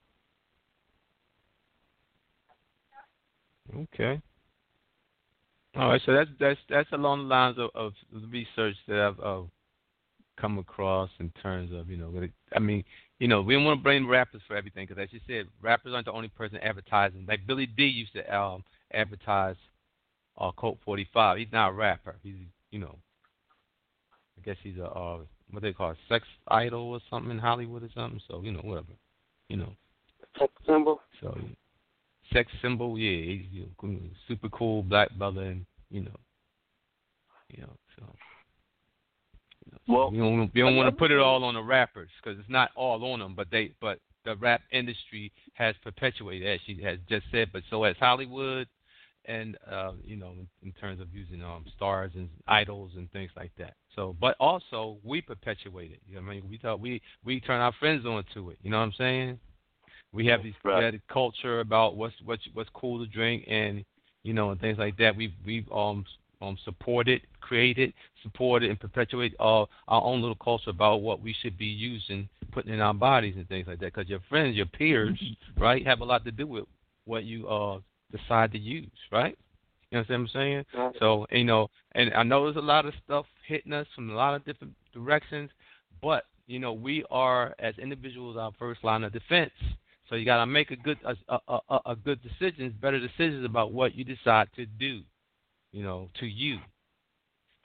Okay. All right, so that's that's that's along the lines of, of research that I've uh, come across in terms of, you know, I mean, you know, we don't want to blame rappers for everything because, as you said, rappers aren't the only person advertising. Like Billy D used to um, advertise uh, Colt forty-five. He's not a rapper. He's, you know, I guess he's a uh, what they call a sex idol or something in Hollywood or something. So, you know, whatever, you know. Sex symbol. So, sex symbol, yeah, he's, you know, super cool black brother, and you know, you know, so. You know, Well, so we don't, we don't want to put it all on the rappers because it's not all on them, but they, but the rap industry has perpetuated, as she has just said, but so has Hollywood, and uh, you know, in, in terms of using um stars and idols and things like that. So, but also we perpetuate it. You know what I mean? We thought we we turn our friends onto it. You know what I'm saying? We have these right. we had a culture about what's what's what's cool to drink, and you know, and things like that. We've we've um um supported, created, supported, and perpetuate uh, our own little culture about what we should be using, putting in our bodies and things like that. Because your friends, your peers, right, have a lot to do with what you uh decide to use, right? You know what I'm saying? Right. So, you know, and I know there's a lot of stuff hitting us from a lot of different directions, but you know, we are as individuals our first line of defense. So you got to make a good a, a, a, a good decisions, better decisions about what you decide to do, you know, to you.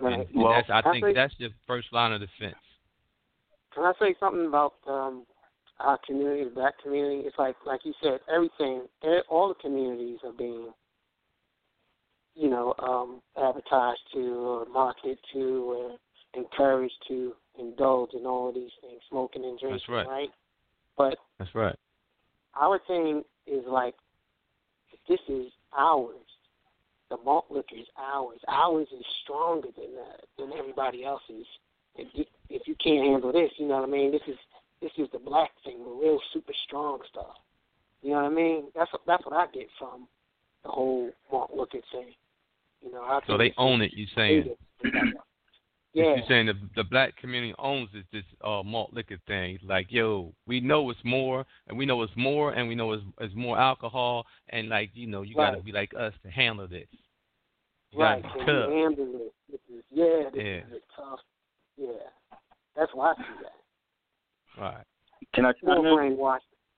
Right. And, and Well, that's, I can I think say- that's the first line of defense. Can I say something about um, our community, the black community? It's like, like you said, everything, e- all the communities are being, you know, um, advertised to or marketed to or encouraged to indulge in all of these things, smoking and drinking, That's right. But That's right. our thing is like, this is ours. The malt liquor is ours. Ours is stronger than that, than everybody else's. If you, if you can't handle this, you know what I mean? This is this is the black thing, the real super strong stuff. You know what I mean? That's that's what I get from the whole malt liquor thing. You know, I So think they it's own just it. You saying? Yeah. You're saying the the black community owns this this uh, malt liquor thing. Like, yo, we know it's more, and we know it's more, and we know it's, it's more alcohol, and like, you know, you Right. gotta be like us to handle this. You Right. gotta be Can tough. you handle it? This is, yeah, this Yeah. is tough. Yeah. That's why I see that. Right. Can I More chime in? brainwashed.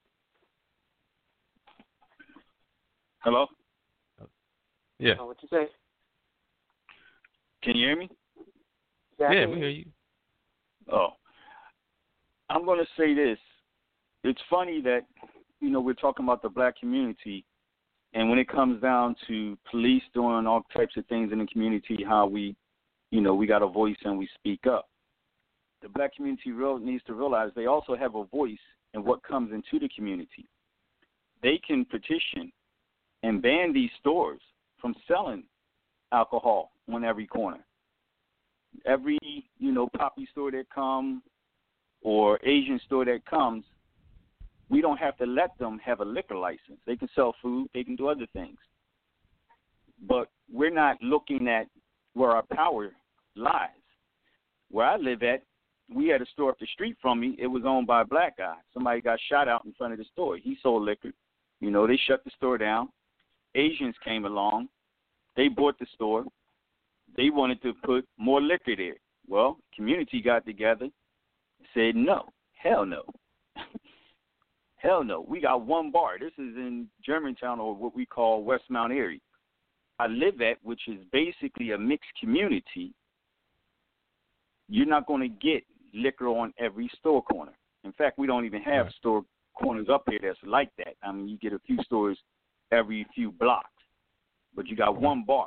Hello? Yeah. Oh, what you say? Can you hear me? Yeah, I Yeah, can we hear hear you. Oh. I'm going to say this. It's funny that, you know, we're talking about the black community, and when it comes down to police doing all types of things in the community, how we, you know, we got a voice and we speak up. The black community real, needs to realize they also have a voice in what comes into the community. They can petition and ban these stores from selling alcohol on every corner. Every, you know, poppy store that comes or Asian store that comes, we don't have to let them have a liquor license. They can sell food. They can do other things. But we're not looking at where our power lies. Where I live at, we had a store up the street from me. It was owned by a black guy. Somebody got shot out in front of the store. He sold liquor. You know, they shut the store down. Asians came along. They bought the store. They wanted to put more liquor there. Well, community got together, said no. Hell no. Hell no. We got one bar. This is in Germantown, or what we call West Mount Airy. I live at, which is basically a mixed community. You're not going to get liquor on every store corner. In fact, we don't even have Right. store corners up here that's like that. I mean, you get a few stores every few blocks, but you got one bar.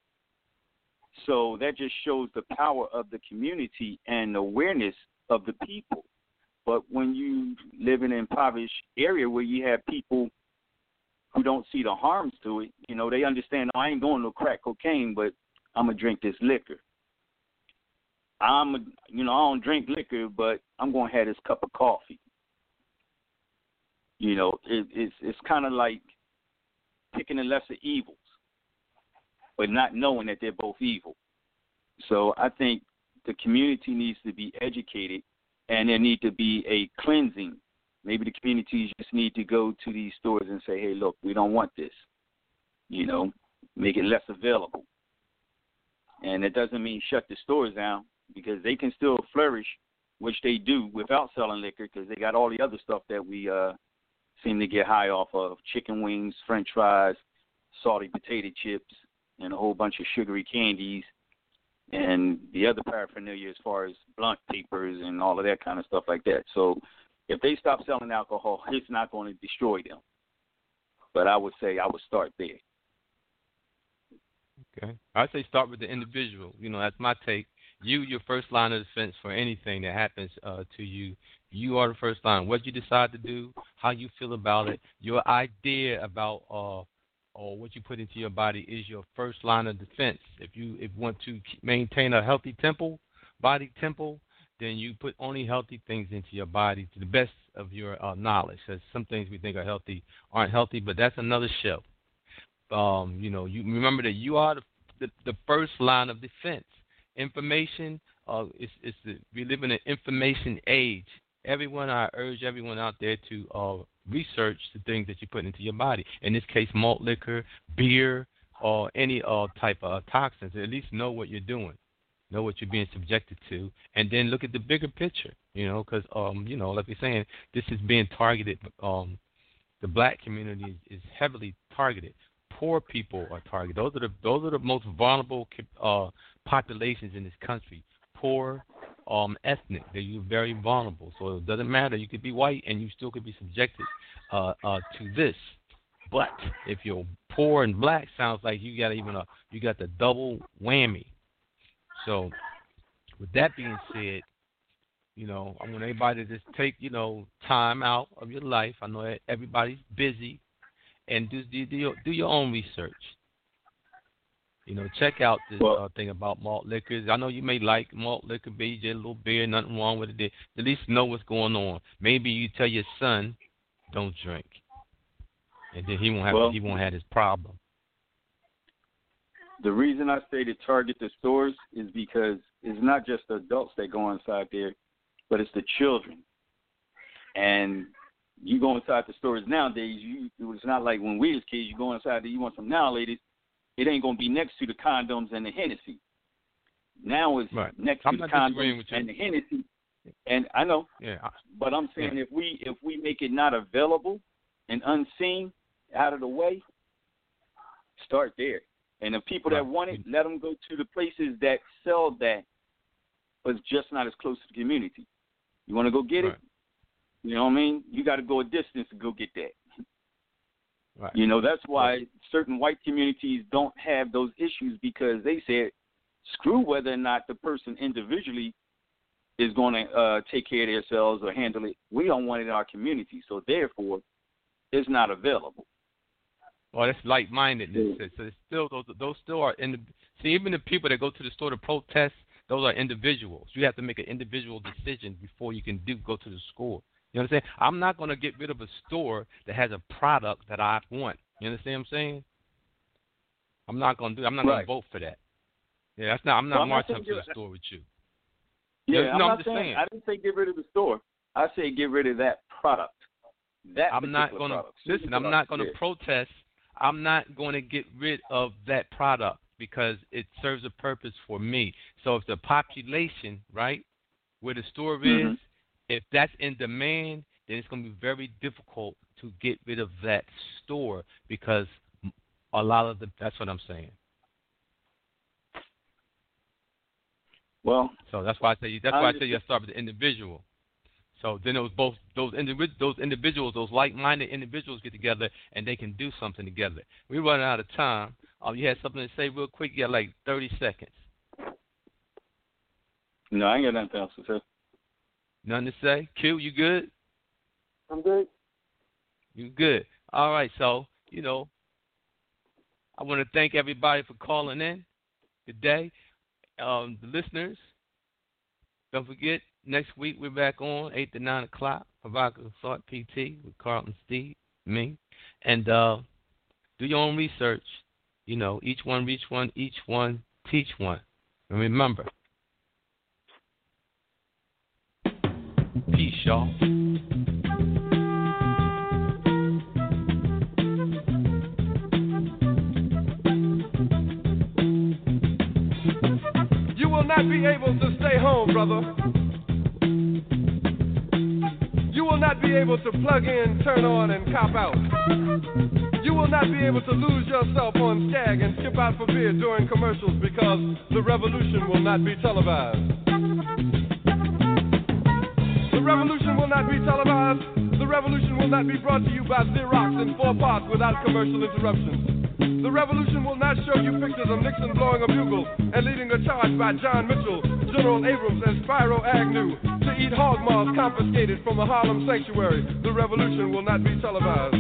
So that just shows the power of the community and the awareness of the people. But when you live in an impoverished area where you have people who don't see the harms to it, you know, they understand, oh, I ain't going to crack cocaine, but I'm going to drink this liquor. I'm, a, you know, I don't drink liquor, but I'm going to have this cup of coffee. You know, it, it's it's kind of like picking the lesser evils, but not knowing that they're both evil. So I think the community needs to be educated, and there need to be a cleansing. Maybe the communities just need to go to these stores and say, hey, look, we don't want this. You know, make it less available. And it doesn't mean shut the stores down, because they can still flourish, which they do, without selling liquor, because they got all the other stuff that we uh, seem to get high off of: chicken wings, French fries, salty potato chips, and a whole bunch of sugary candies, and the other paraphernalia as far as blunt papers and all of that kind of stuff like that. So if they stop selling alcohol, it's not going to destroy them. But I would say I would start there. Okay. I say start with the individual. You know, that's my take. You, your first line of defense for anything that happens uh, to you. You are the first line. What you decide to do, how you feel about it, your idea about uh, or what you put into your body is your first line of defense. If you if you want to maintain a healthy temple, body temple, then you put only healthy things into your body to the best of your uh, knowledge. Because some things we think are healthy aren't healthy, but that's another show. Um, you know, you remember that you are the, the, the first line of defense. Information, uh, it's, it's the, we live in an information age. Everyone, I urge everyone out there to uh, research the things that you put into your body. In this case, malt liquor, beer, or any uh, type of toxins. At least know what you're doing, know what you're being subjected to, and then look at the bigger picture. You know, because um, you know, like we're saying, this is being targeted. Um, the black community is, is heavily targeted. Poor people are targeted. Those are the those are the most vulnerable uh, populations in this country, poor, um, ethnic. They're very vulnerable. So it doesn't matter. You could be white and you still could be subjected uh, uh, to this. But if you're poor and black, sounds like you got even a you got the double whammy. So with that being said, you know, I want everybody to just take, you know, time out of your life. I know that everybody's busy, and do do, do, your, do your own research. You know, check out this well, uh, thing about malt liquors. I know you may like malt liquor, B J, a little beer, nothing wrong with it. At least know what's going on. Maybe you tell your son, don't drink, and then he won't have well, he won't have this problem. The reason I say to target the stores is because it's not just the adults that go inside there, but it's the children. And you go inside the stores nowadays, you it's not like when we was kids, you go inside there, you want some now, ladies, it ain't going to be next to the condoms and the Hennessy. Now it's right. next I'm to the condoms and the Hennessy. And I know, yeah, I, but I'm saying yeah. if we if we make it not available and unseen, out of the way, start there. And the people right. that want it, let them go to the places that sell that, but it's just not as close to the community. You want to go get right. it? You know what I mean? You got to go a distance to go get that. Right. You know, that's why certain white communities don't have those issues, because they said, screw whether or not the person individually is going to uh, take care of themselves or handle it. We don't want it in our community, so therefore, it's not available. Well, that's like-mindedness. Yeah. So it's still those, those still are in the, see, even the people that go to the store to protest, those are individuals. You have to make an individual decision before you can do go to the store. You understand? I'm not going to get rid of a store that has a product that I want. You understand what I'm saying? I'm not going to do. I'm not right. going to vote for that. Yeah, that's not. I'm not well, marching up to the that. store with you. Yeah, you know, I'm no, not I'm just saying, saying. I didn't say get rid of the store. I say get rid of that product. That I'm not going to listen. I'm not going to protest. I'm not going to get rid of that product because it serves a purpose for me. So if the population, right, where the store mm-hmm. is, if that's in demand, then it's going to be very difficult to get rid of that store because a lot of the, that's what I'm saying. Well, so that's why I say that's why I say you start with the individual. So then those both those individ- those individuals, those like-minded individuals get together and they can do something together. We're running out of time. Oh, you had something to say real quick? You got like thirty seconds. No, I ain't got nothing else to say. Nothing to say? Q, you good? I'm good. You good. All right, so, you know, I want to thank everybody for calling in today. Um, the listeners, don't forget, next week we're back on eight to nine o'clock, Provocative Thought P T with Carlton Steve, me. And uh, do your own research. You know, each one reach one, each one teach one. And remember, peace, y'all. You will not be able to stay home, brother. You will not be able to plug in, turn on, and cop out. You will not be able to lose yourself on Skag and skip out for beer during commercials because the revolution will not be televised. The revolution will not be televised. The revolution will not be brought to you by Xerox in four parts without commercial interruptions. The revolution will not show you pictures of Nixon blowing a bugle and leading a charge by John Mitchell, General Abrams, and Spyro Agnew to eat hog maws confiscated from a Harlem sanctuary. The revolution will not be televised.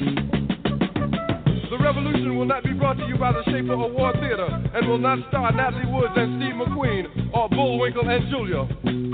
The revolution will not be brought to you by the Schaefer Award Theater and will not star Natalie Woods and Steve McQueen or Bullwinkle and Julia.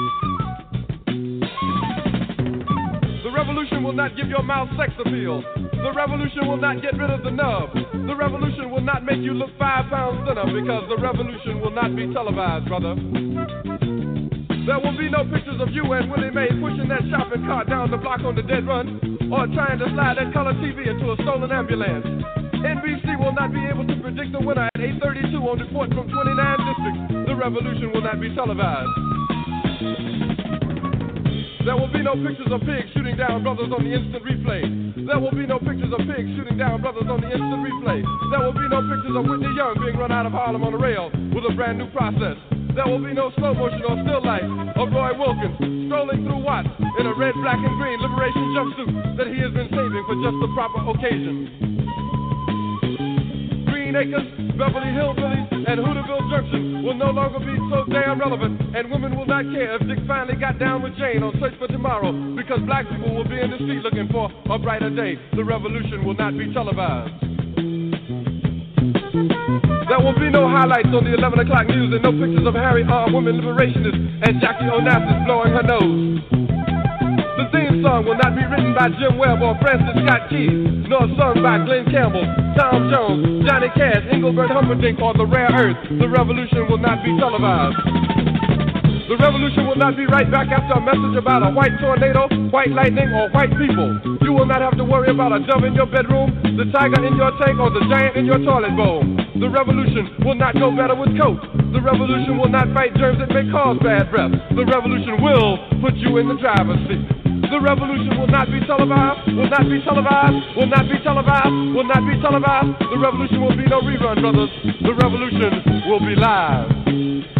The revolution will not give your mouth sex appeal. The revolution will not get rid of the nub. The revolution will not make you look five pounds thinner because the revolution will not be televised, brother. There will be no pictures of you and Willie Mae pushing that shopping cart down the block on the dead run or trying to slide that color T V into a stolen ambulance. N B C will not be able to predict the winner at eight thirty-two on report from twenty-nine districts. The revolution will not be televised. There will be no pictures of pigs shooting down brothers on the instant replay. There will be no pictures of pigs shooting down brothers on the instant replay. There will be no pictures of Whitney Young being run out of Harlem on a rail with a brand new process. There will be no slow motion or still life of Roy Wilkins strolling through Watts in a red, black, and green liberation jumpsuit that he has been saving for just the proper occasion. Green Acres, Beverly Hillbillies, and Hooterville Junction will no longer be so damn relevant, and women will not care if Dick finally got down with Jane on Search for Tomorrow, because black people will be in the street looking for a brighter day. The revolution will not be televised. There will be no highlights on the eleven o'clock news and no pictures of Harry armed women liberationists and Jackie Onassis blowing her nose. The theme song will not be written by Jim Webb or Francis Scott Key, nor sung by Glenn Campbell, Tom Jones, Johnny Cash, Engelbert Humperdinck, or The Rare Earth. The revolution will not be televised. The revolution will not be right back after a message about a white tornado, white lightning, or white people. You will not have to worry about a dove in your bedroom, the tiger in your tank, or the giant in your toilet bowl. The revolution will not go better with coke. The revolution will not fight germs that may cause bad breath. The revolution will put you in the driver's seat. The revolution will not be televised, will not be televised, will not be televised, will not be televised. The revolution will be no rerun, brothers. The revolution will be live.